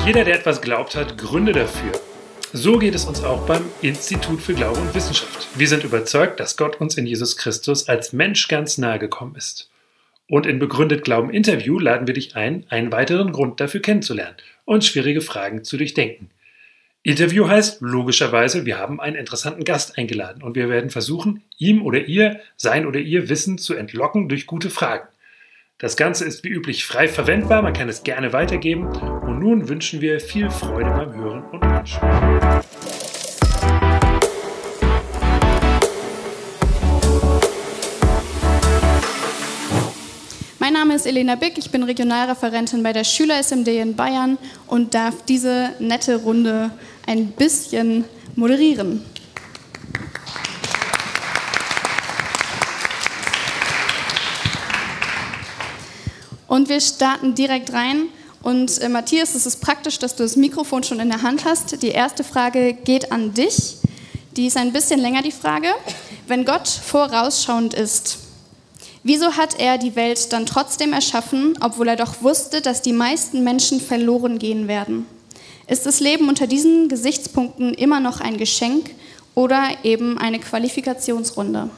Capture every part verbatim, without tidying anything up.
Jeder, der etwas glaubt hat, Gründe dafür. So geht es uns auch beim Institut für Glaube und Wissenschaft. Wir sind überzeugt, dass Gott uns in Jesus Christus als Mensch ganz nahe gekommen ist. Und in Begründet Glauben Interview laden wir dich ein, einen weiteren Grund dafür kennenzulernen und schwierige Fragen zu durchdenken. Interview heißt logischerweise, wir haben einen interessanten Gast eingeladen und wir werden versuchen, ihm oder ihr, sein oder ihr Wissen zu entlocken durch gute Fragen. Das Ganze ist wie üblich frei verwendbar, man kann es gerne weitergeben und nun wünschen wir viel Freude beim Hören und Anschauen. Mein Name ist Elena Bick, ich bin Regionalreferentin bei der Schüler-S M D in Bayern und darf diese nette Runde ein bisschen moderieren. Und wir starten direkt rein. Und äh, Matthias, es ist praktisch, dass du das Mikrofon schon in der Hand hast. Die erste Frage geht an dich. Die ist ein bisschen länger, die Frage. Wenn Gott vorausschauend ist, wieso hat er die Welt dann trotzdem erschaffen, obwohl er doch wusste, dass die meisten Menschen verloren gehen werden? Ist das Leben unter diesen Gesichtspunkten immer noch ein Geschenk oder eben eine Qualifikationsrunde?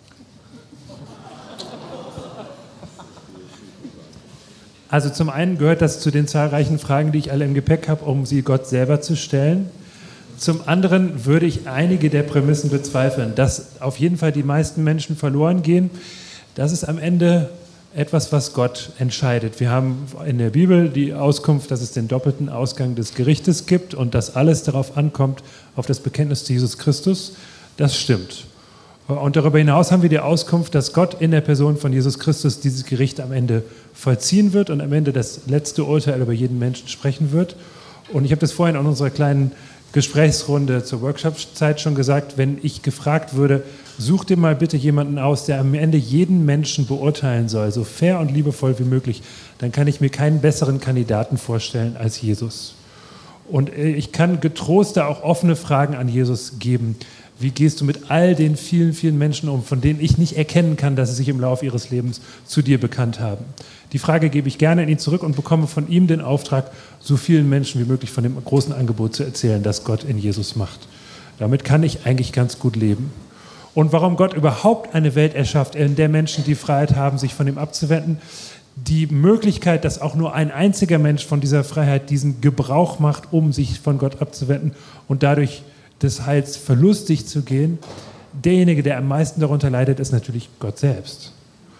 Also zum einen gehört das zu den zahlreichen Fragen, die ich alle im Gepäck habe, um sie Gott selber zu stellen. Zum anderen würde ich einige der Prämissen bezweifeln, dass auf jeden Fall die meisten Menschen verloren gehen. Das ist am Ende etwas, was Gott entscheidet. Wir haben in der Bibel die Auskunft, dass es den doppelten Ausgang des Gerichtes gibt und dass alles darauf ankommt, auf das Bekenntnis zu Jesus Christus. Das stimmt. Und darüber hinaus haben wir die Auskunft, dass Gott in der Person von Jesus Christus dieses Gericht am Ende vollziehen wird und am Ende das letzte Urteil über jeden Menschen sprechen wird. Und ich habe das vorhin in unserer kleinen Gesprächsrunde zur Workshop-Zeit schon gesagt, wenn ich gefragt würde, such dir mal bitte jemanden aus, der am Ende jeden Menschen beurteilen soll, so fair und liebevoll wie möglich, dann kann ich mir keinen besseren Kandidaten vorstellen als Jesus. Und ich kann getrost da auch offene Fragen an Jesus geben. Wie gehst du mit all den vielen, vielen Menschen um, von denen ich nicht erkennen kann, dass sie sich im Laufe ihres Lebens zu dir bekannt haben? Die Frage gebe ich gerne an ihn zurück und bekomme von ihm den Auftrag, so vielen Menschen wie möglich von dem großen Angebot zu erzählen, das Gott in Jesus macht. Damit kann ich eigentlich ganz gut leben. Und warum Gott überhaupt eine Welt erschafft, in der Menschen die Freiheit haben, sich von ihm abzuwenden, die Möglichkeit, dass auch nur ein einziger Mensch von dieser Freiheit diesen Gebrauch macht, um sich von Gott abzuwenden und dadurch des Heils verlustig zu gehen, derjenige, der am meisten darunter leidet, ist natürlich Gott selbst.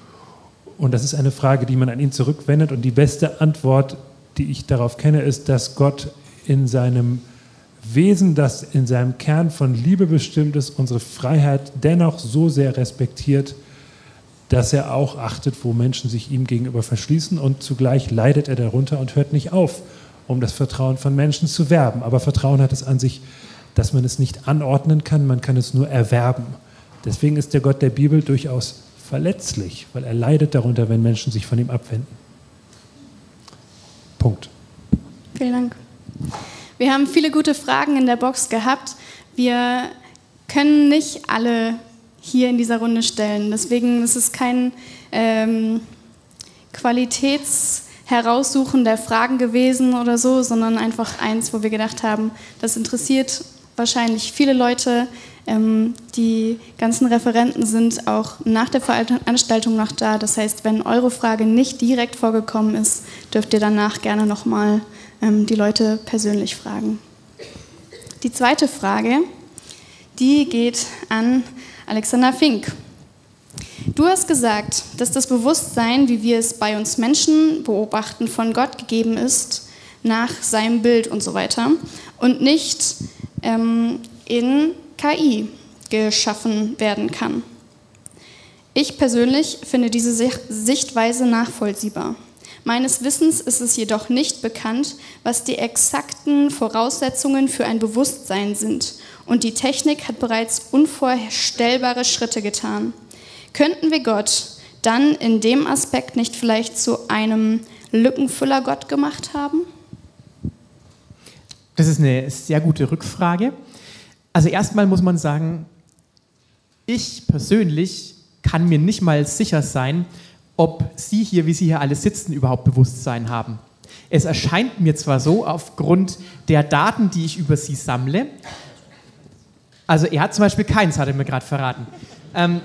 Und das ist eine Frage, die man an ihn zurückwendet. Und die beste Antwort, die ich darauf kenne, ist, dass Gott in seinem Wesen, das in seinem Kern von Liebe bestimmt ist, unsere Freiheit dennoch so sehr respektiert, dass er auch achtet, wo Menschen sich ihm gegenüber verschließen. Und zugleich leidet er darunter und hört nicht auf, um das Vertrauen von Menschen zu werben. Aber Vertrauen hat es an sich, dass man es nicht anordnen kann, man kann es nur erwerben. Deswegen ist der Gott der Bibel durchaus verletzlich, weil er leidet darunter, wenn Menschen sich von ihm abwenden. Punkt. Vielen Dank. Wir haben viele gute Fragen in der Box gehabt. Wir können nicht alle hier in dieser Runde stellen. Deswegen ist es kein ähm, Qualitätsheraussuchen der Fragen gewesen oder so, sondern einfach eins, wo wir gedacht haben, das interessiert wahrscheinlich viele Leute. Ähm, die ganzen Referenten sind auch nach der Veranstaltung noch da. Das heißt, wenn eure Frage nicht direkt vorgekommen ist, dürft ihr danach gerne nochmal ähm, die Leute persönlich fragen. Die zweite Frage, die geht an Alexander Fink. Du hast gesagt, dass das Bewusstsein, wie wir es bei uns Menschen beobachten, von Gott gegeben ist, nach seinem Bild und so weiter, und nicht ähm, in K I geschaffen werden kann. Ich persönlich finde diese Sichtweise nachvollziehbar. Meines Wissens ist es jedoch nicht bekannt, was die exakten Voraussetzungen für ein Bewusstsein sind. Und die Technik hat bereits unvorstellbare Schritte getan. Könnten wir Gott dann in dem Aspekt nicht vielleicht zu einem Lückenfüller-Gott gemacht haben? Das ist eine sehr gute Rückfrage. Also erstmal muss man sagen, ich persönlich kann mir nicht mal sicher sein, ob Sie hier, wie Sie hier alle sitzen, überhaupt Bewusstsein haben. Es erscheint mir zwar so, aufgrund der Daten, die ich über sie sammle, also er hat zum Beispiel keins, hat er mir gerade verraten, ähm,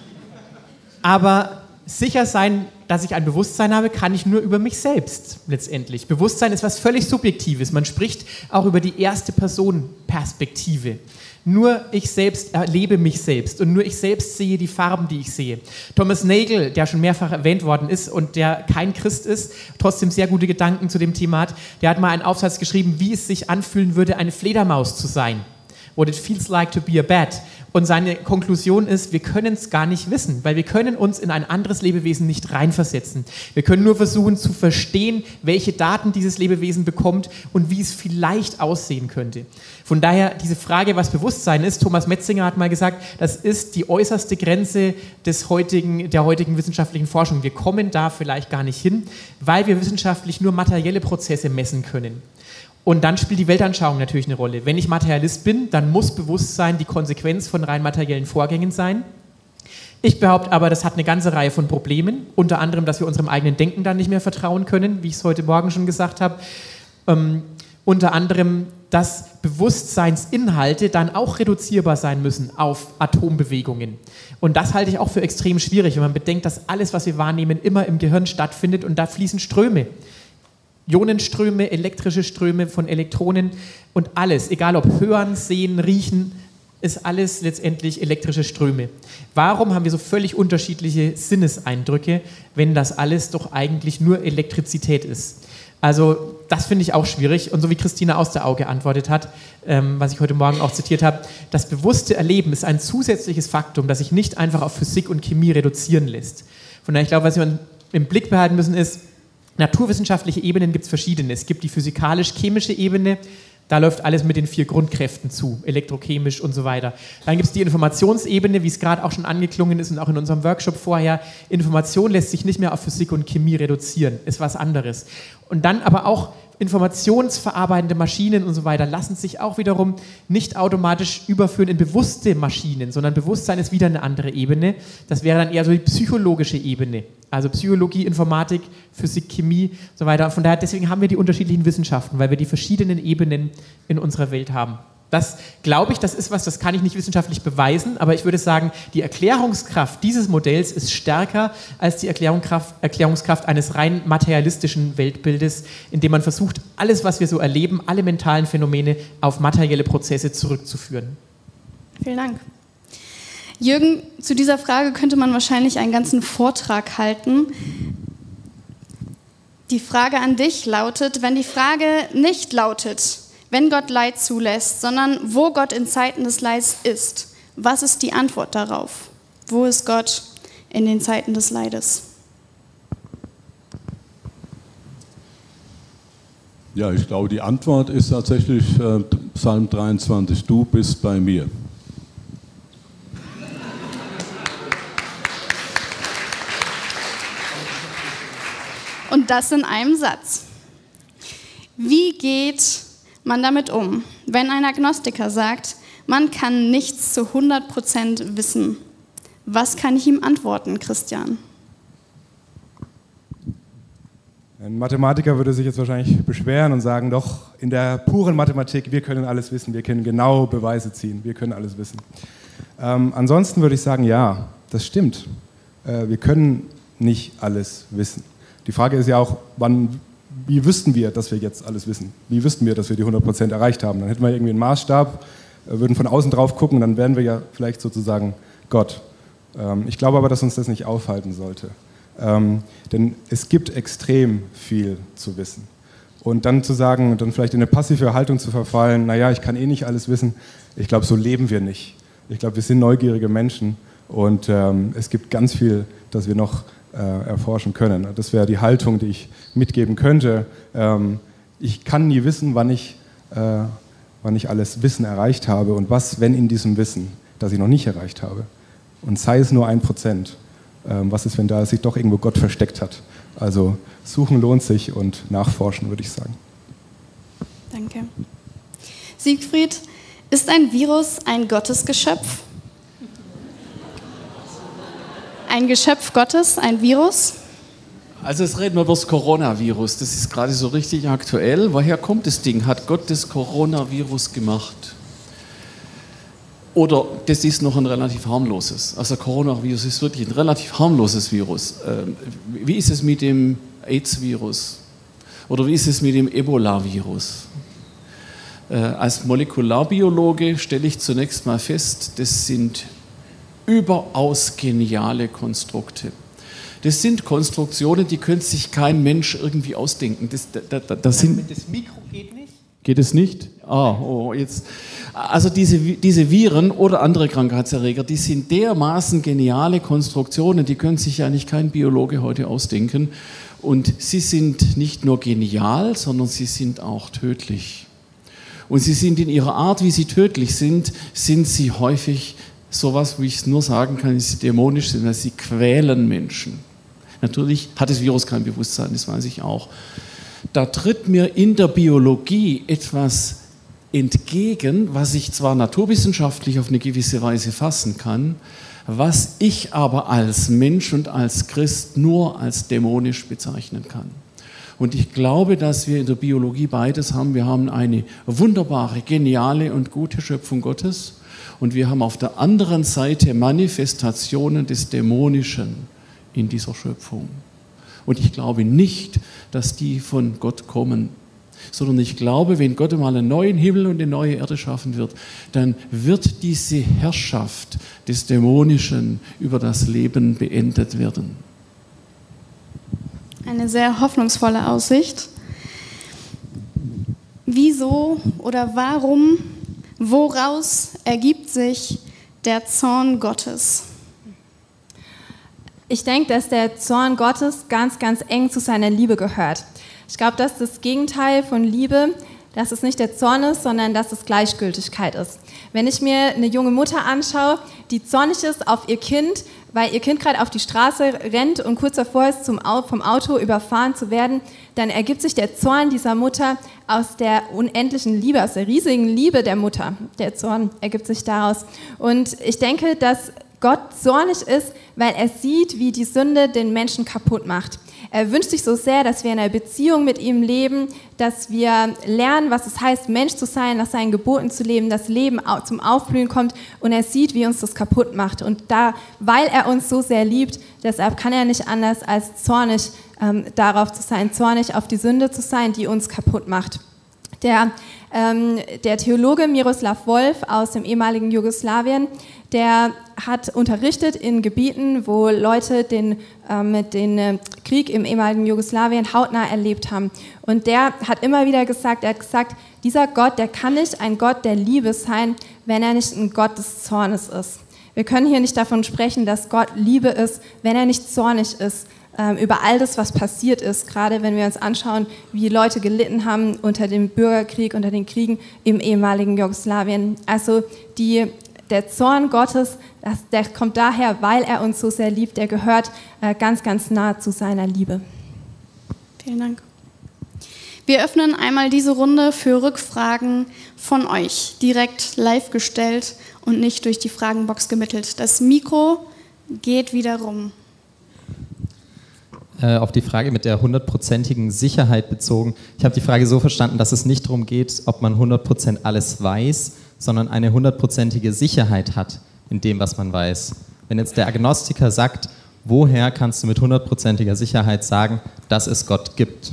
aber sicher sein, dass ich ein Bewusstsein habe, kann ich nur über mich selbst letztendlich. Bewusstsein ist was völlig Subjektives. Man spricht auch über die erste Person-Perspektive. Nur ich selbst erlebe mich selbst und nur ich selbst sehe die Farben, die ich sehe. Thomas Nagel, der schon mehrfach erwähnt worden ist und der kein Christ ist, trotzdem sehr gute Gedanken zu dem Thema hat, der hat mal einen Aufsatz geschrieben, wie es sich anfühlen würde, eine Fledermaus zu sein. What it feels like to be a bat. Und seine Konklusion ist, wir können es gar nicht wissen, weil wir können uns in ein anderes Lebewesen nicht reinversetzen. Wir können nur versuchen zu verstehen, welche Daten dieses Lebewesen bekommt und wie es vielleicht aussehen könnte. Von daher diese Frage, was Bewusstsein ist, Thomas Metzinger hat mal gesagt, das ist die äußerste Grenze des heutigen, der heutigen wissenschaftlichen Forschung. Wir kommen da vielleicht gar nicht hin, weil wir wissenschaftlich nur materielle Prozesse messen können. Und dann spielt die Weltanschauung natürlich eine Rolle. Wenn ich Materialist bin, dann muss Bewusstsein die Konsequenz von rein materiellen Vorgängen sein. Ich behaupte aber, das hat eine ganze Reihe von Problemen, unter anderem, dass wir unserem eigenen Denken dann nicht mehr vertrauen können, wie ich es heute Morgen schon gesagt habe. Ähm, unter anderem, dass Bewusstseinsinhalte dann auch reduzierbar sein müssen auf Atombewegungen. Und das halte ich auch für extrem schwierig, wenn man bedenkt, dass alles, was wir wahrnehmen, immer im Gehirn stattfindet und da fließen Ströme. Ionenströme, elektrische Ströme von Elektronen und alles, egal ob hören, sehen, riechen, ist alles letztendlich elektrische Ströme. Warum haben wir so völlig unterschiedliche Sinneseindrücke, wenn das alles doch eigentlich nur Elektrizität ist? Also das finde ich auch schwierig und so wie Christina Auster geantwortet hat, ähm, was ich heute Morgen auch zitiert habe, das bewusste Erleben ist ein zusätzliches Faktum, das sich nicht einfach auf Physik und Chemie reduzieren lässt. Von daher, ich glaube, was wir im Blick behalten müssen ist, naturwissenschaftliche Ebenen gibt es verschiedene. Es gibt die physikalisch-chemische Ebene, da läuft alles mit den vier Grundkräften zu, elektrochemisch und so weiter. Dann gibt es die Informationsebene, wie es gerade auch schon angeklungen ist und auch in unserem Workshop vorher. Information lässt sich nicht mehr auf Physik und Chemie reduzieren, ist was anderes. Und dann aber auch informationsverarbeitende Maschinen und so weiter lassen sich auch wiederum nicht automatisch überführen in bewusste Maschinen, sondern Bewusstsein ist wieder eine andere Ebene. Das wäre dann eher so die psychologische Ebene. Also Psychologie, Informatik, Physik, Chemie und so weiter. Von daher, deswegen haben wir die unterschiedlichen Wissenschaften, weil wir die verschiedenen Ebenen in unserer Welt haben. Das, glaube ich, das ist was, das kann ich nicht wissenschaftlich beweisen, aber ich würde sagen, die Erklärungskraft dieses Modells ist stärker als die Erklärungskraft, Erklärungskraft eines rein materialistischen Weltbildes, in dem man versucht, alles, was wir so erleben, alle mentalen Phänomene auf materielle Prozesse zurückzuführen. Vielen Dank. Jürgen, zu dieser Frage könnte man wahrscheinlich einen ganzen Vortrag halten. Die Frage an dich lautet, wenn die Frage nicht lautet, wenn Gott Leid zulässt, sondern wo Gott in Zeiten des Leids ist, was ist die Antwort darauf? Wo ist Gott in den Zeiten des Leides? Ja, ich glaube, die Antwort ist tatsächlich äh, Psalm dreiundzwanzig, du bist bei mir. Und das in einem Satz. Wie geht man damit um, wenn ein Agnostiker sagt, man kann nichts zu hundert Prozent wissen? Was kann ich ihm antworten, Christian? Ein Mathematiker würde sich jetzt wahrscheinlich beschweren und sagen, doch, in der puren Mathematik, wir können alles wissen, wir können genau Beweise ziehen, wir können alles wissen. Ähm, ansonsten würde ich sagen, ja, das stimmt. Äh, wir können nicht alles wissen. Die Frage ist ja auch, wann, wie wüssten wir, dass wir jetzt alles wissen? Wie wüssten wir, dass wir die hundert Prozent erreicht haben? Dann hätten wir irgendwie einen Maßstab, würden von außen drauf gucken, dann wären wir ja vielleicht sozusagen Gott. Ähm, ich glaube aber, dass uns das nicht aufhalten sollte. Ähm, denn es gibt extrem viel zu wissen. Und dann zu sagen, dann vielleicht in eine passive Haltung zu verfallen, naja, ich kann eh nicht alles wissen, ich glaube, so leben wir nicht. Ich glaube, wir sind neugierige Menschen und ähm, es gibt ganz viel, das wir noch äh, erforschen können. Das wäre die Haltung, die ich mitgeben könnte. Ähm, ich kann nie wissen, wann ich, äh, wann ich alles Wissen erreicht habe und was, wenn in diesem Wissen, das ich noch nicht erreicht habe. Und sei es nur ein Prozent. Ähm, was ist, wenn da sich doch irgendwo Gott versteckt hat? Also suchen lohnt sich und nachforschen, würde ich sagen. Danke. Siegfried, ist ein Virus ein Gottesgeschöpf? Ein Geschöpf Gottes, ein Virus? Also jetzt reden wir über das Coronavirus. Das ist gerade so richtig aktuell. Woher kommt das Ding? Hat Gott das Coronavirus gemacht? Oder das ist noch ein relativ harmloses. Also Coronavirus ist wirklich ein relativ harmloses Virus. Wie ist es mit dem AIDS-Virus? Oder wie ist es mit dem Ebola-Virus? Als Molekularbiologe stelle ich zunächst mal fest, das sind überaus geniale Konstrukte. Das sind Konstruktionen, die könnte sich kein Mensch irgendwie ausdenken. Das, da, da, das, sind, das Mikro geht nicht? Geht es nicht? Ah, oh, jetzt. Also diese, diese Viren oder andere Krankheitserreger, die sind dermaßen geniale Konstruktionen, die können sich eigentlich kein Biologe heute ausdenken. Und sie sind nicht nur genial, sondern sie sind auch tödlich. Und sie sind in ihrer Art, wie sie tödlich sind, sind sie häufig sowas, wie ich es nur sagen kann, dass sie dämonisch sind, weil sie quälen Menschen. Natürlich hat das Virus kein Bewusstsein, das weiß ich auch. Da tritt mir in der Biologie etwas entgegen, was ich zwar naturwissenschaftlich auf eine gewisse Weise fassen kann, was ich aber als Mensch und als Christ nur als dämonisch bezeichnen kann. Und ich glaube, dass wir in der Biologie beides haben. Wir haben eine wunderbare, geniale und gute Schöpfung Gottes und wir haben auf der anderen Seite Manifestationen des Dämonischen in dieser Schöpfung. Und ich glaube nicht, dass die von Gott kommen, sondern ich glaube, wenn Gott einmal einen neuen Himmel und eine neue Erde schaffen wird, dann wird diese Herrschaft des Dämonischen über das Leben beendet werden. Eine sehr hoffnungsvolle Aussicht. Wieso oder warum, woraus ergibt sich der Zorn Gottes? Ich denke, dass der Zorn Gottes ganz, ganz eng zu seiner Liebe gehört. Ich glaube, dass das Gegenteil von Liebe, dass es nicht der Zorn ist, sondern dass es Gleichgültigkeit ist. Wenn ich mir eine junge Mutter anschaue, die zornig ist auf ihr Kind, weil ihr Kind gerade auf die Straße rennt und kurz davor ist, zum, vom Auto überfahren zu werden, dann ergibt sich der Zorn dieser Mutter aus der unendlichen Liebe, aus der riesigen Liebe der Mutter. Der Zorn ergibt sich daraus. Und ich denke, dass Gott zornig ist, weil er sieht, wie die Sünde den Menschen kaputt macht. Er wünscht sich so sehr, dass wir in einer Beziehung mit ihm leben, dass wir lernen, was es heißt, Mensch zu sein, nach seinen Geboten zu leben, dass Leben zum Aufblühen kommt und er sieht, wie uns das kaputt macht. Und da, weil er uns so sehr liebt, deshalb kann er nicht anders als zornig ähm, darauf zu sein, zornig auf die Sünde zu sein, die uns kaputt macht. Der, ähm, der Theologe Miroslav Volf aus dem ehemaligen Jugoslawien, der hat unterrichtet in Gebieten, wo Leute den, ähm, den äh, Krieg im ehemaligen Jugoslawien hautnah erlebt haben. Und der hat immer wieder gesagt, er hat gesagt, dieser Gott, der kann nicht ein Gott der Liebe sein, wenn er nicht ein Gott des Zornes ist. Wir können hier nicht davon sprechen, dass Gott Liebe ist, wenn er nicht zornig ist ähm, über all das, was passiert ist, gerade wenn wir uns anschauen, wie Leute gelitten haben unter dem Bürgerkrieg, unter den Kriegen im ehemaligen Jugoslawien. Also die Der Zorn Gottes, das, der kommt daher, weil er uns so sehr liebt. Der gehört äh, ganz, ganz nah zu seiner Liebe. Vielen Dank. Wir öffnen einmal diese Runde für Rückfragen von euch, direkt live gestellt und nicht durch die Fragenbox gemittelt. Das Mikro geht wieder rum. Äh, auf die Frage mit der hundertprozentigen Sicherheit bezogen. Ich habe die Frage so verstanden, dass es nicht darum geht, ob man hundert Prozent alles weiß, sondern eine hundertprozentige Sicherheit hat in dem, was man weiß. Wenn jetzt der Agnostiker sagt, woher kannst du mit hundertprozentiger Sicherheit sagen, dass es Gott gibt?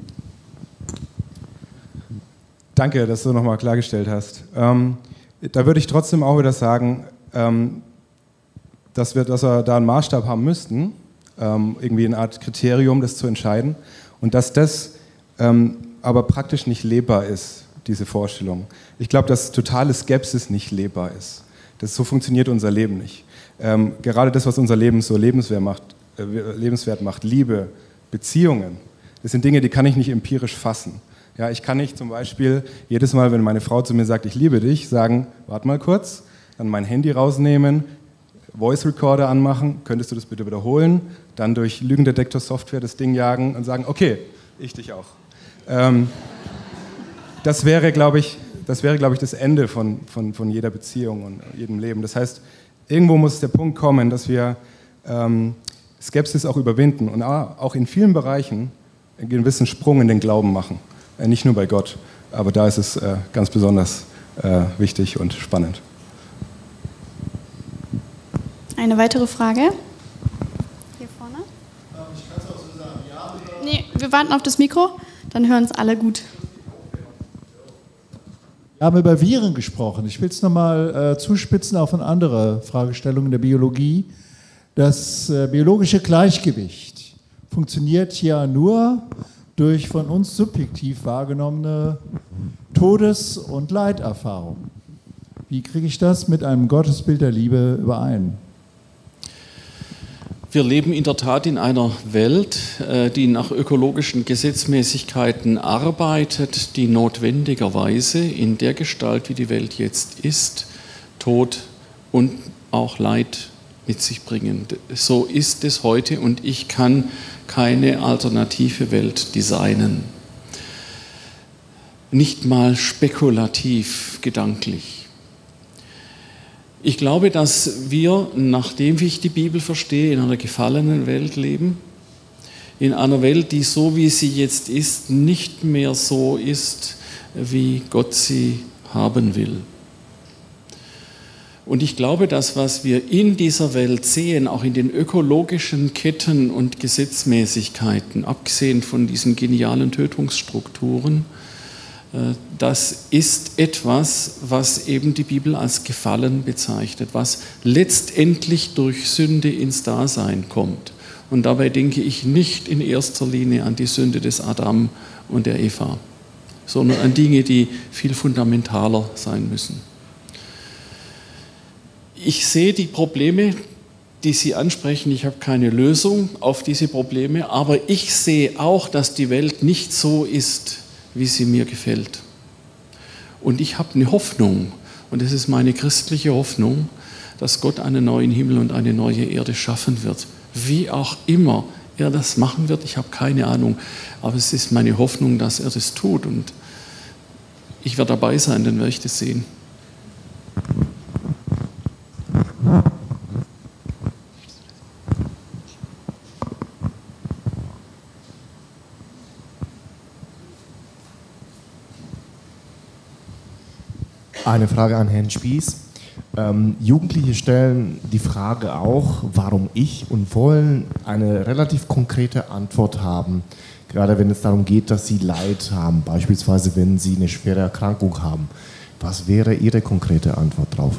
Danke, dass du nochmal klargestellt hast. Ähm, da würde ich trotzdem auch wieder sagen, ähm, dass wir, dass wir da einen Maßstab haben müssten, ähm, irgendwie eine Art Kriterium, das zu entscheiden, und dass das ähm, aber praktisch nicht lebbar ist, diese Vorstellung. Ich glaube, dass totale Skepsis nicht lebbar ist. Das, so funktioniert unser Leben nicht. Ähm, gerade das, was unser Leben so lebenswert macht, äh, lebenswert macht, Liebe, Beziehungen, das sind Dinge, die kann ich nicht empirisch fassen. Ja, ich kann nicht zum Beispiel jedes Mal, wenn meine Frau zu mir sagt, ich liebe dich, sagen, warte mal kurz, dann mein Handy rausnehmen, Voice Recorder anmachen, könntest du das bitte wiederholen, dann durch Lügendetektor-Software das Ding jagen und sagen, okay, ich dich auch. Ähm, das wäre, glaube ich, das wäre, glaube ich, das Ende von, von, von jeder Beziehung und jedem Leben. Das heißt, irgendwo muss der Punkt kommen, dass wir ähm, Skepsis auch überwinden und auch in vielen Bereichen einen gewissen Sprung in den Glauben machen. Nicht nur bei Gott, aber da ist es ganz besonders wichtig und spannend. Eine weitere Frage? Hier vorne? Ich kann es auch so sagen. Ja, nee, wir warten auf das Mikro, dann hören es alle gut. Wir haben über Viren gesprochen. Ich will es nochmal äh, zuspitzen auf eine andere Fragestellung in der Biologie. Das äh, biologische Gleichgewicht funktioniert ja nur durch von uns subjektiv wahrgenommene Todes- und Leiterfahrung. Wie kriege ich das mit einem Gottesbild der Liebe überein? Wir leben in der Tat in einer Welt, die nach ökologischen Gesetzmäßigkeiten arbeitet, die notwendigerweise in der Gestalt, wie die Welt jetzt ist, Tod und auch Leid mit sich bringen. So ist es heute und ich kann keine alternative Welt designen. Nicht mal spekulativ, gedanklich. Ich glaube, dass wir, nachdem ich die Bibel verstehe, in einer gefallenen Welt leben, in einer Welt, die so wie sie jetzt ist, nicht mehr so ist, wie Gott sie haben will. Und ich glaube, dass was wir in dieser Welt sehen, auch in den ökologischen Ketten und Gesetzmäßigkeiten, abgesehen von diesen genialen Tötungsstrukturen, das ist etwas, was eben die Bibel als Gefallen bezeichnet, was letztendlich durch Sünde ins Dasein kommt. Und dabei denke ich nicht in erster Linie an die Sünde des Adam und der Eva, sondern an Dinge, die viel fundamentaler sein müssen. Ich sehe die Probleme, die Sie ansprechen, ich habe keine Lösung auf diese Probleme, aber ich sehe auch, dass die Welt nicht so ist, wie sie mir gefällt. Und ich habe eine Hoffnung, und das ist meine christliche Hoffnung, dass Gott einen neuen Himmel und eine neue Erde schaffen wird. Wie auch immer er das machen wird, ich habe keine Ahnung, aber es ist meine Hoffnung, dass er das tut. Und ich werde dabei sein, dann werde ich das sehen. Eine Frage an Herrn Spieß. Ähm, Jugendliche stellen die Frage auch, warum ich, und wollen eine relativ konkrete Antwort haben. Gerade wenn es darum geht, dass sie Leid haben, beispielsweise wenn sie eine schwere Erkrankung haben. Was wäre Ihre konkrete Antwort darauf?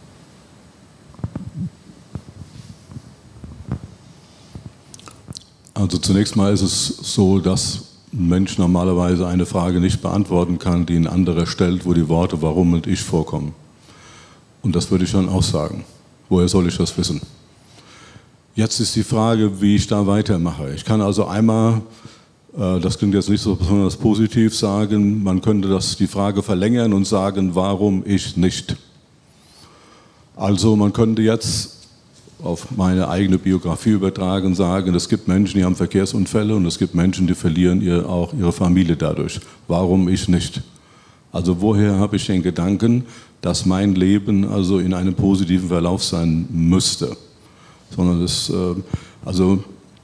Also zunächst mal ist es so, dass ein Mensch normalerweise eine Frage nicht beantworten kann, die ein anderer stellt, wo die Worte warum und ich vorkommen. Und das würde ich dann auch sagen. Woher soll ich das wissen? Jetzt ist die Frage, wie ich da weitermache. Ich kann also einmal, äh, das klingt jetzt nicht so besonders positiv, sagen, man könnte das, die Frage verlängern und sagen, warum ich nicht? Also man könnte jetzt auf meine eigene Biografie übertragen, sagen, es gibt Menschen, die haben Verkehrsunfälle und es gibt Menschen, die verlieren ihr, auch ihre Familie dadurch. Warum ich nicht? Also woher habe ich den Gedanken, dass mein Leben also in einem positiven Verlauf sein müsste? Sondern das, äh, also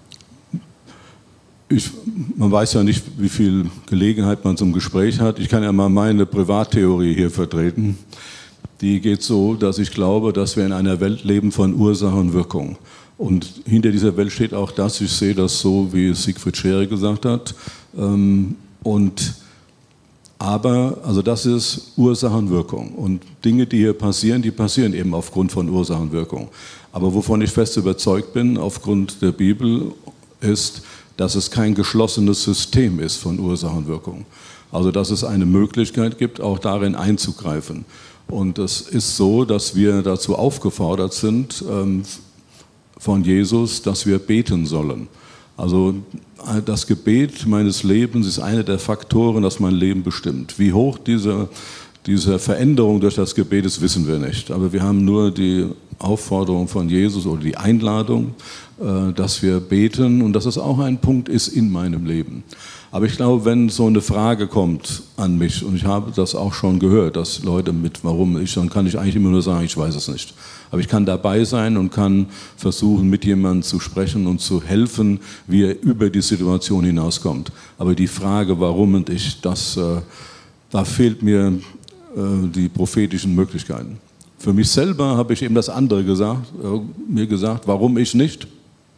ich, man weiß ja nicht, wie viel Gelegenheit man zum Gespräch hat. Ich kann ja mal meine Privattheorie hier vertreten. Die geht so, dass ich glaube, dass wir in einer Welt leben von Ursache und Wirkung. Und hinter dieser Welt steht auch das, ich sehe das so, wie Siegfried Schere gesagt hat. Und, aber, also das ist Ursache und Wirkung. Und Dinge, die hier passieren, die passieren eben aufgrund von Ursache und Wirkung. Aber wovon ich fest überzeugt bin, aufgrund der Bibel, ist, dass es kein geschlossenes System ist von Ursache und Wirkung. Also dass es eine Möglichkeit gibt, auch darin einzugreifen. Und es ist so, dass wir dazu aufgefordert sind ähm, von Jesus, dass wir beten sollen. Also das Gebet meines Lebens ist einer der Faktoren, das mein Leben bestimmt. Wie hoch diese, diese Veränderung durch das Gebet, das wissen wir nicht. Aber wir haben nur die Aufforderung von Jesus oder die Einladung, dass wir beten und dass es auch ein Punkt ist in meinem Leben. Aber ich glaube, wenn so eine Frage kommt an mich, und ich habe das auch schon gehört, dass Leute mit warum ich, dann kann ich eigentlich immer nur sagen, ich weiß es nicht. Aber ich kann dabei sein und kann versuchen, mit jemandem zu sprechen und zu helfen, wie er über die Situation hinauskommt. Aber die Frage, warum und ich, das, äh, da fehlt mir äh, die prophetischen Möglichkeiten. Für mich selber habe ich eben das andere gesagt, äh, mir gesagt, warum ich nicht.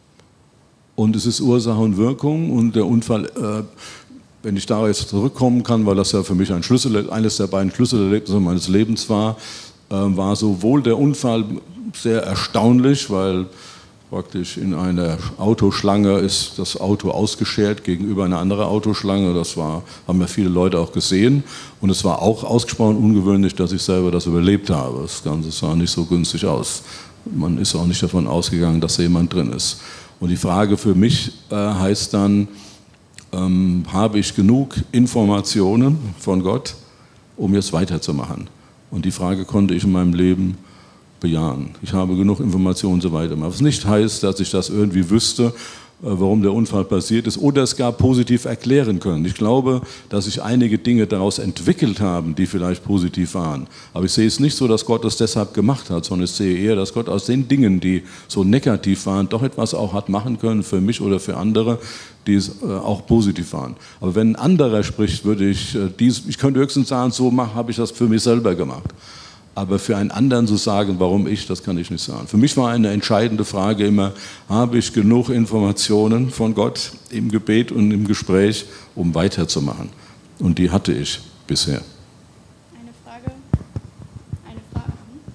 Und es ist Ursache und Wirkung und der Unfall, äh, wenn ich da jetzt zurückkommen kann, weil das ja für mich ein Schlüssel, eines der beiden Schlüsselerlebnisse meines Lebens war, äh, war sowohl der Unfall sehr erstaunlich, weil praktisch in einer Autoschlange ist das Auto ausgeschert gegenüber einer anderen Autoschlange. Das war, haben ja viele Leute auch gesehen. Und es war auch ausgesprochen ungewöhnlich, dass ich selber das überlebt habe. Das Ganze sah nicht so günstig aus. Man ist auch nicht davon ausgegangen, dass da jemand drin ist. Und die Frage für mich äh, heißt dann, ähm, habe ich genug Informationen von Gott, um jetzt weiterzumachen? Und die Frage konnte ich in meinem Leben bejahen. Ich habe genug Informationen und so weiter. Was nicht heißt, dass ich das irgendwie wüsste, warum der Unfall passiert ist oder es gar positiv erklären können. Ich glaube, dass sich einige Dinge daraus entwickelt haben, die vielleicht positiv waren. Aber ich sehe es nicht so, dass Gott es deshalb gemacht hat, sondern ich sehe eher, dass Gott aus den Dingen, die so negativ waren, doch etwas auch hat machen können für mich oder für andere, die es auch positiv waren. Aber wenn ein anderer spricht, würde ich dies, ich könnte höchstens sagen, so habe ich das für mich selber gemacht. Aber für einen anderen zu sagen, warum ich, das kann ich nicht sagen. Für mich war eine entscheidende Frage immer, habe ich genug Informationen von Gott im Gebet und im Gespräch, um weiterzumachen? Und die hatte ich bisher. Eine Frage, eine Frage,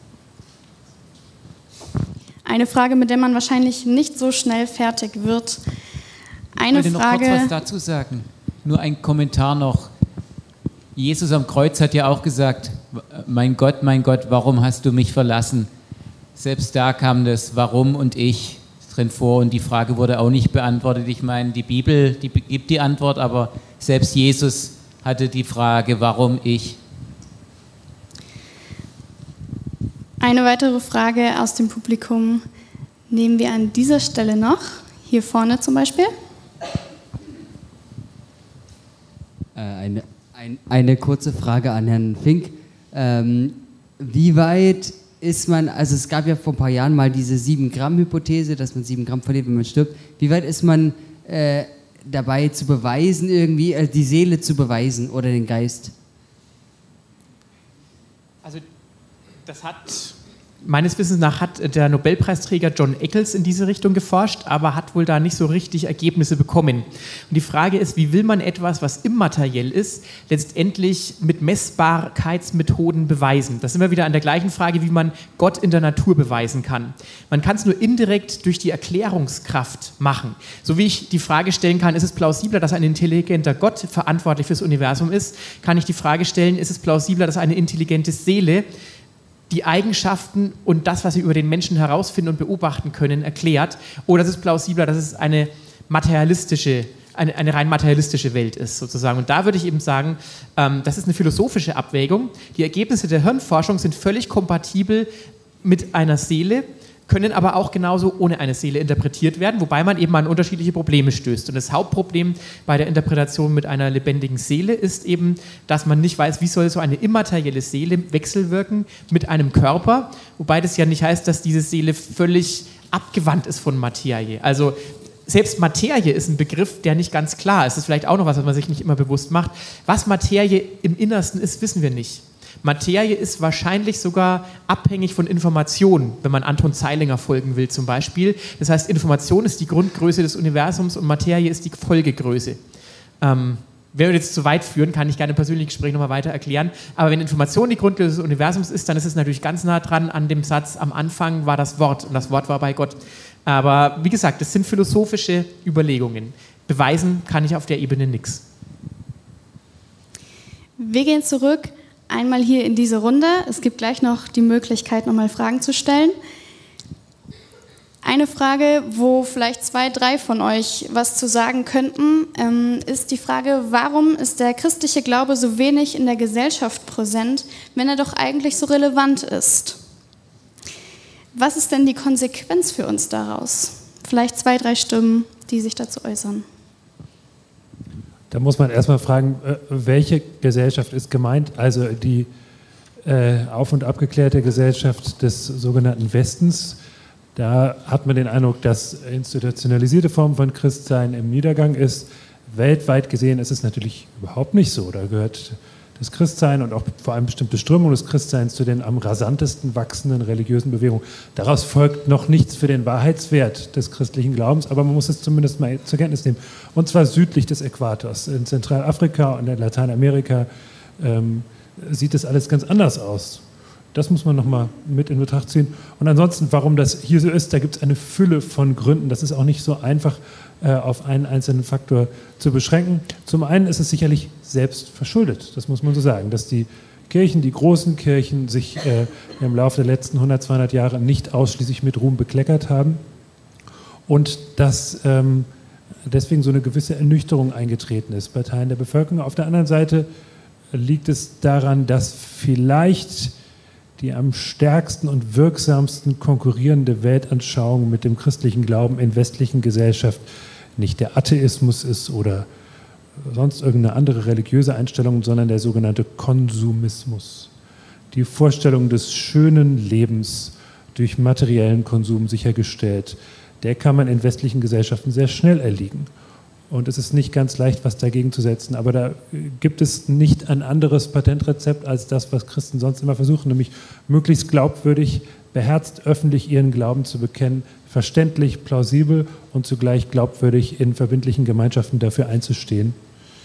eine Frage, mit der man wahrscheinlich nicht so schnell fertig wird. Eine ich wollte Frage, noch kurz was dazu sagen. Nur ein Kommentar noch. Jesus am Kreuz hat ja auch gesagt, mein Gott, mein Gott, warum hast du mich verlassen? Selbst da kam das Warum und ich drin vor und die Frage wurde auch nicht beantwortet. Ich meine, die Bibel, die gibt die Antwort, aber selbst Jesus hatte die Frage, warum ich? eine weitere Frage aus dem Publikum nehmen wir an dieser Stelle noch. Hier vorne zum Beispiel. Äh, eine Ein, eine kurze Frage an Herrn Fink. Ähm, wie weit ist man, also es gab ja vor ein paar Jahren mal diese sieben Gramm Hypothese, dass man sieben Gramm verliert, wenn man stirbt. Wie weit ist man äh, dabei zu beweisen, irgendwie äh, die Seele zu beweisen oder den Geist? Also das hat, meines Wissens nach hat der Nobelpreisträger John Eccles in diese Richtung geforscht, aber hat wohl da nicht so richtig Ergebnisse bekommen. Und die Frage ist, wie will man etwas, was immateriell ist, letztendlich mit Messbarkeitsmethoden beweisen? Das sind wir wieder an der gleichen Frage, wie man Gott in der Natur beweisen kann. Man kann es nur indirekt durch die Erklärungskraft machen. So wie ich die Frage stellen kann, ist es plausibler, dass ein intelligenter Gott verantwortlich fürs Universum ist, kann ich die Frage stellen, ist es plausibler, dass eine intelligente Seele die Eigenschaften und das, was wir über den Menschen herausfinden und beobachten können, erklärt, oder ist es plausibler, dass es eine materialistische, eine, eine rein materialistische Welt ist, sozusagen. Und da würde ich eben sagen, ähm, das ist eine philosophische Abwägung. Die Ergebnisse der Hirnforschung sind völlig kompatibel mit einer Seele, können aber auch genauso ohne eine Seele interpretiert werden, wobei man eben an unterschiedliche Probleme stößt. Und das Hauptproblem bei der Interpretation mit einer lebendigen Seele ist eben, dass man nicht weiß, wie soll so eine immaterielle Seele wechselwirken mit einem Körper, wobei das ja nicht heißt, dass diese Seele völlig abgewandt ist von Materie. Also selbst Materie ist ein Begriff, der nicht ganz klar ist. Das ist vielleicht auch noch was, was man sich nicht immer bewusst macht. Was Materie im Innersten ist, wissen wir nicht. Materie ist wahrscheinlich sogar abhängig von Information, wenn man Anton Zeilinger folgen will zum Beispiel. Das heißt, Information ist die Grundgröße des Universums und Materie ist die Folgegröße. Ähm, wenn wir jetzt zu weit führen, kann ich gerne im persönlichen Gespräch nochmal weiter erklären. Aber wenn Information die Grundgröße des Universums ist, dann ist es natürlich ganz nah dran an dem Satz, am Anfang war das Wort und das Wort war bei Gott. Aber wie gesagt, das sind philosophische Überlegungen. Beweisen kann ich auf der Ebene nichts. Wir gehen zurück. Einmal hier in diese Runde. Es gibt gleich noch die Möglichkeit, nochmal Fragen zu stellen. Eine Frage, wo vielleicht zwei, drei von euch was zu sagen könnten, ähm, ist die Frage, warum ist der christliche Glaube so wenig in der Gesellschaft präsent, wenn er doch eigentlich so relevant ist? Was ist denn die Konsequenz für uns daraus? Vielleicht zwei, drei Stimmen, die sich dazu äußern. Da muss man erstmal fragen, welche Gesellschaft ist gemeint? Also die äh, auf- und abgeklärte Gesellschaft des sogenannten Westens. Da hat man den Eindruck, dass institutionalisierte Form von Christsein im Niedergang ist. Weltweit gesehen ist es natürlich überhaupt nicht so. Da gehört das Christsein und auch vor allem bestimmte Strömungen des Christseins zu den am rasantesten wachsenden religiösen Bewegungen. Daraus folgt noch nichts für den Wahrheitswert des christlichen Glaubens, aber man muss es zumindest mal zur Kenntnis nehmen. Und zwar südlich des Äquators. In Zentralafrika und in Lateinamerika ähm, sieht das alles ganz anders aus. Das muss man nochmal mit in Betracht ziehen. Und ansonsten, warum das hier so ist, da gibt es eine Fülle von Gründen. Das ist auch nicht so einfach äh, auf einen einzelnen Faktor zu beschränken. Zum einen ist es sicherlich selbst verschuldet, das muss man so sagen, dass die Kirchen, die großen Kirchen, sich äh, im Laufe der letzten hundert, zweihundert Jahre nicht ausschließlich mit Ruhm bekleckert haben und dass ähm, deswegen so eine gewisse Ernüchterung eingetreten ist bei Teilen der Bevölkerung. Auf der anderen Seite liegt es daran, dass vielleicht die am stärksten und wirksamsten konkurrierende Weltanschauung mit dem christlichen Glauben in westlichen Gesellschaften nicht der Atheismus ist oder sonst irgendeine andere religiöse Einstellung, sondern der sogenannte Konsumismus. Die Vorstellung des schönen Lebens durch materiellen Konsum sichergestellt, der kann man in westlichen Gesellschaften sehr schnell erliegen. Und es ist nicht ganz leicht, was dagegen zu setzen. Aber da gibt es nicht ein anderes Patentrezept als das, was Christen sonst immer versuchen, nämlich möglichst glaubwürdig, beherzt öffentlich ihren Glauben zu bekennen, verständlich, plausibel und zugleich glaubwürdig in verbindlichen Gemeinschaften dafür einzustehen.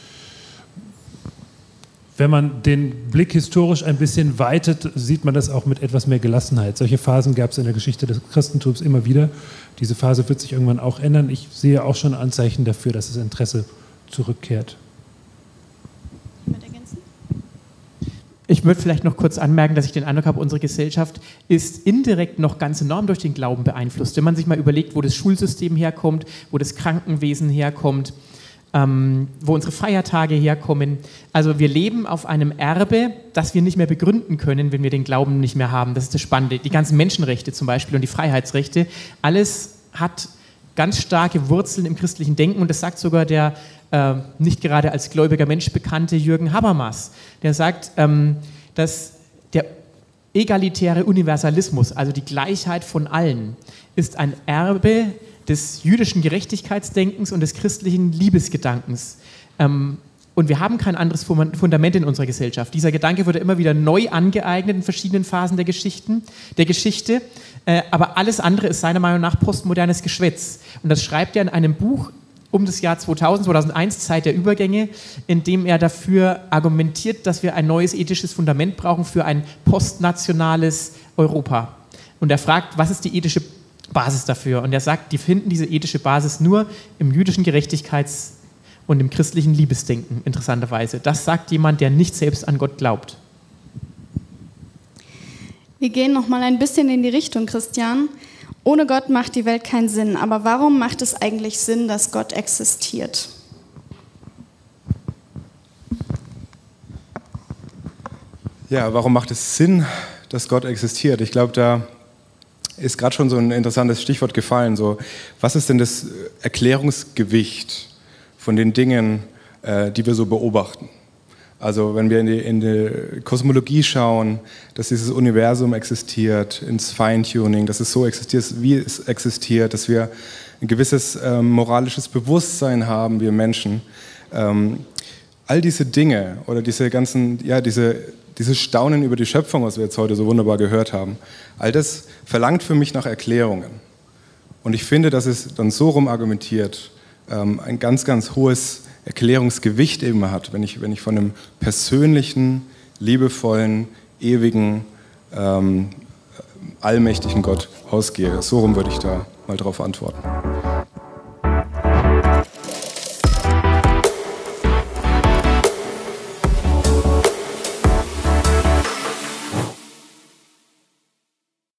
Wenn man den Blick historisch ein bisschen weitet, sieht man das auch mit etwas mehr Gelassenheit. Solche Phasen gab es in der Geschichte des Christentums immer wieder. Diese Phase wird sich irgendwann auch ändern. Ich sehe auch schon Anzeichen dafür, dass das Interesse zurückkehrt. Ich würde vielleicht noch kurz anmerken, dass ich den Eindruck habe, unsere Gesellschaft ist indirekt noch ganz enorm durch den Glauben beeinflusst. Wenn man sich mal überlegt, wo das Schulsystem herkommt, wo das Krankenwesen herkommt, Ähm, wo unsere Feiertage herkommen. Also wir leben auf einem Erbe, das wir nicht mehr begründen können, wenn wir den Glauben nicht mehr haben. Das ist das Spannende. Die ganzen Menschenrechte zum Beispiel und die Freiheitsrechte, alles hat ganz starke Wurzeln im christlichen Denken und das sagt sogar der äh, nicht gerade als gläubiger Mensch bekannte Jürgen Habermas. Der sagt, ähm, dass der egalitäre Universalismus, also die Gleichheit von allen, ist ein Erbe des jüdischen Gerechtigkeitsdenkens und des christlichen Liebesgedankens. Ähm, und wir haben kein anderes Fundament in unserer Gesellschaft. Dieser Gedanke wurde immer wieder neu angeeignet in verschiedenen Phasen der, Geschichten, der Geschichte, äh, aber alles andere ist seiner Meinung nach postmodernes Geschwätz. Und das schreibt er in einem Buch um das Jahr zweitausend, zweitausendeins, Zeit der Übergänge, in dem er dafür argumentiert, dass wir ein neues ethisches Fundament brauchen für ein postnationales Europa. Und er fragt, was ist die ethische Basis dafür? Und er sagt, die finden diese ethische Basis nur im jüdischen Gerechtigkeits- und im christlichen Liebesdenken, interessanterweise. Das sagt jemand, der nicht selbst an Gott glaubt. Wir gehen noch mal ein bisschen in die Richtung, Christian. Ohne Gott macht die Welt keinen Sinn. Aber warum macht es eigentlich Sinn, dass Gott existiert? Ja, warum macht es Sinn, dass Gott existiert? Ich glaube, da ist gerade schon so ein interessantes Stichwort gefallen. So, was ist denn das Erklärungsgewicht von den Dingen, äh, die wir so beobachten? Also wenn wir in die, in die Kosmologie schauen, dass dieses Universum existiert, ins Feintuning, dass es so existiert, wie es existiert, dass wir ein gewisses ähm, moralisches Bewusstsein haben, wir Menschen. Ähm, all diese Dinge oder diese ganzen, ja, diese Dieses Staunen über die Schöpfung, was wir jetzt heute so wunderbar gehört haben, all das verlangt für mich nach Erklärungen. Und ich finde, dass es dann so rum argumentiert, ähm, ein ganz, ganz hohes Erklärungsgewicht eben hat, wenn ich, wenn ich von einem persönlichen, liebevollen, ewigen, ähm, allmächtigen Gott ausgehe. So rum würde ich da mal drauf antworten.